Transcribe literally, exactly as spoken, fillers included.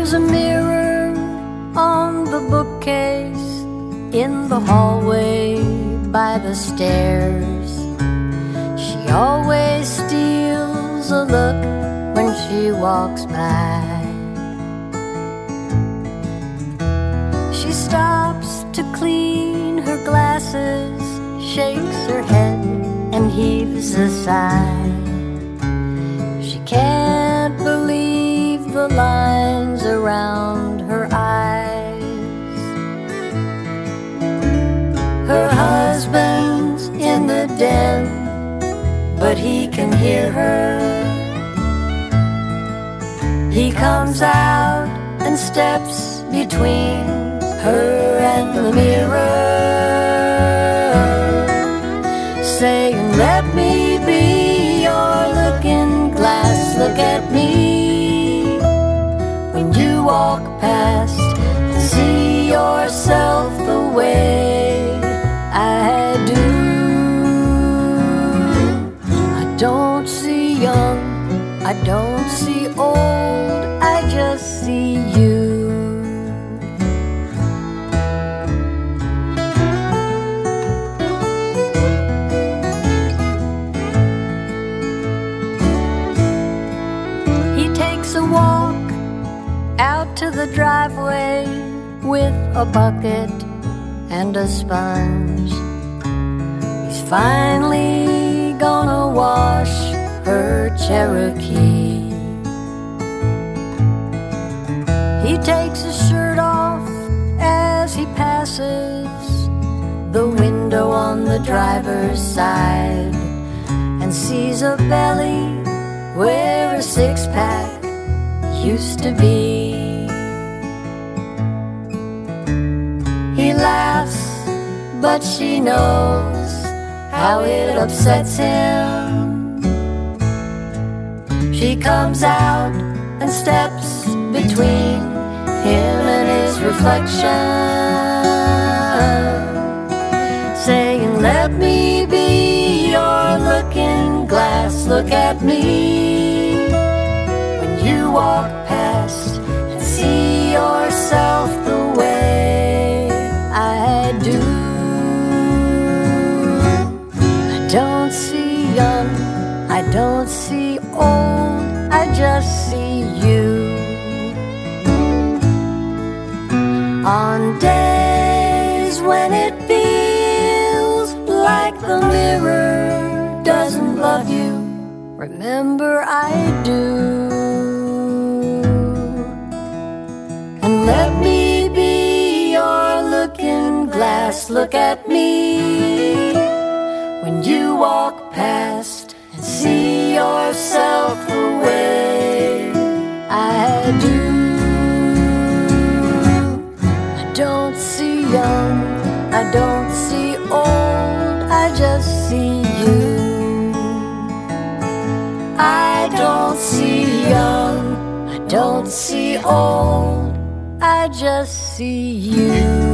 There's a mirror on the bookcase in the hallway by the stairs. She always steals a look when she walks by. She stops to clean her glasses, shakes her head and heaves a sigh. She can't believe the lines around her eyes. Her husband's in the den, but he can hear her. He comes out and steps between her and the mirror, saying, let me be your looking glass, look at me. When you walk past, see yourself the way I do. I don't see young, I don't see old, I just see you. A walk out to the driveway with a bucket and a sponge. He's finally gonna wash her Cherokee. He takes his shirt off as he passes the window on the driver's side and sees a belly where a six-pack used to be. He laughs, but she knows how it upsets him. She comes out and steps between him and his reflection, saying, let me be your looking glass, look at me. You walk past and see yourself the way I do. I don't see young, I don't see old, I just see you. On days when it feels like the mirror doesn't love you, remember I do. Let me be your looking glass, look at me. When you walk past and see yourself the way I do. I don't see young, I don't see old, I just see you. I don't see young, I don't see old, I just see you.